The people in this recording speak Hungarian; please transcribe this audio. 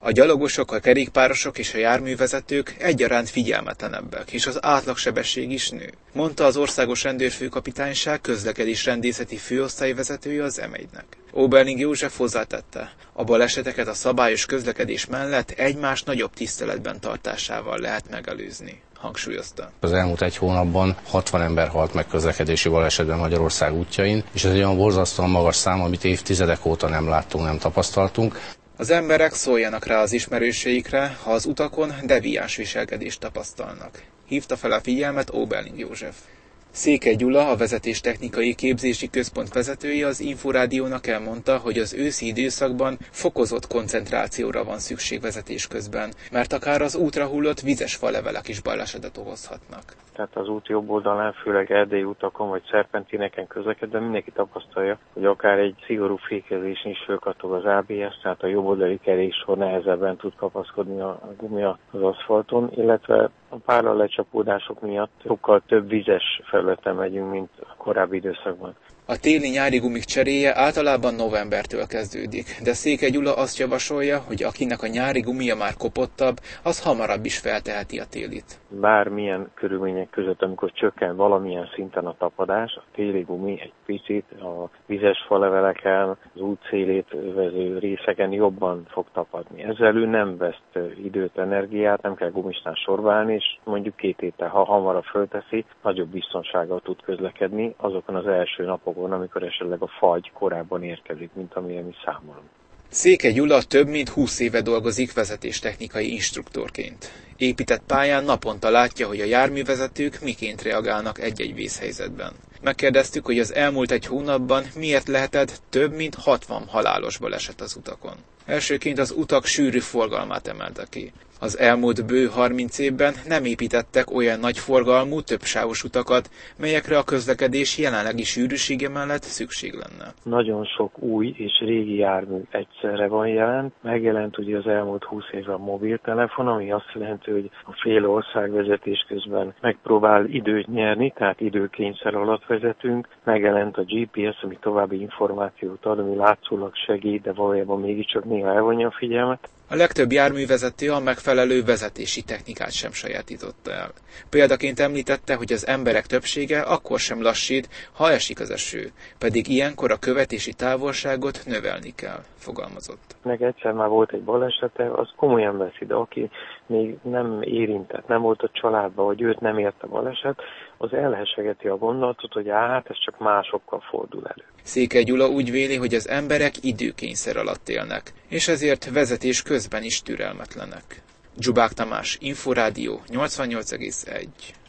A gyalogosok, a kerékpárosok és a járművezetők egyaránt figyelmetlenebbek, és az átlagsebesség is nő, mondta az Országos Rendőrfőkapitányság közlekedésrendészeti főosztályvezetője az M1-nek. Oberling József hozzátette, a baleseteket a szabályos közlekedés mellett egymás nagyobb tiszteletben tartásával lehet megelőzni, hangsúlyozta. Az elmúlt egy hónapban 60 ember halt meg közlekedési balesetben Magyarország útjain, és ez egy olyan borzasztóan magas szám, amit évtizedek óta nem láttunk, nem tapasztaltunk. Az emberek szóljanak rá az ismerőseikre, ha az utakon deviáns viselkedést tapasztalnak, hívta fel a figyelmet Oberling József. Székely Gyula, a Vezetéstechnikai Képzési Központ vezetője az Inforádiónak elmondta, hogy az őszi időszakban fokozott koncentrációra van szükség vezetés közben, mert akár az útra hullott vizes falevelek is balesetet okozhatnak. Tehát az út jobb oldalán, főleg erdélyi utakon vagy szerpentineken közlekedve mindenki tapasztalja, hogy akár egy szigorú fékezésen is fölkattog az ABS, tehát a jobb oldali keréksor nehezebben tud kapaszkodni a gumia az aszfalton, illetve a párlalecsapódások miatt sokkal több vizes felületen megyünk, mint a korábbi időszakban. A téli-nyári gumik cseréje általában novembertől kezdődik, de Székely Gyula azt javasolja, hogy akinek a nyári gumia már kopottabb, az hamarabb is felteheti a télit. Bármilyen körülmények között, amikor csökken valamilyen szinten a tapadás, a téli gumi egy picit a vizes faleveleken, az út szélét övező részeken jobban fog tapadni. Ezzel ő nem veszt időt, energiát, nem kell gumisnál sorválni, és mondjuk 2 héttel, ha hamarabb fölteszi, nagyobb biztonsággal tud közlekedni azokon az első napokon, amikor esetleg a fagy korábban érkezik, mint amilyen mi számolunk. Székely Gyula több mint 20 éve dolgozik vezetéstechnikai instruktorként. Épített pályán naponta látja, hogy a járművezetők miként reagálnak egy-egy vészhelyzetben. Megkérdeztük, hogy az elmúlt egy hónapban miért lehetett több mint 60 halálos baleset az utakon. Elsőként az utak sűrű forgalmát emelte ki. Az elmúlt bő 30 évben nem építettek olyan nagy forgalmú, többsávos utakat, melyekre a közlekedés jelenlegi sűrűsége mellett szükség lenne. Nagyon sok új és régi jármű egyszerre van jelent. Megjelent ugye az elmúlt 20 évben a mobiltelefon, ami azt jelenti, hogy a fél ország vezetés közben megpróbál időt nyerni, tehát időkényszer alatt vezetünk. Megjelent a GPS, ami további információt ad, ami látszólag segít, de valójában mégiscsak néha elvonja a figyelmet. A legtöbb járművezető a megfelelő vezetési technikát sem sajátította el. Példaként említette, hogy az emberek többsége akkor sem lassít, ha esik az eső, pedig ilyenkor a követési távolságot növelni kell, fogalmazott. Meg egyszer már volt egy balesete, az komolyan veszi, de aki még nem érintett, nem volt a családban, vagy őt nem ért a baleset, az elhessegeti a gondolatot, hogy hát ez csak másokkal fordul elő. Székely Gyula úgy véli, hogy az emberek időkényszer alatt élnek, és ezért vezetés közben is türelmetlenek. Dzsubák Tamás, Inforádió 88,1.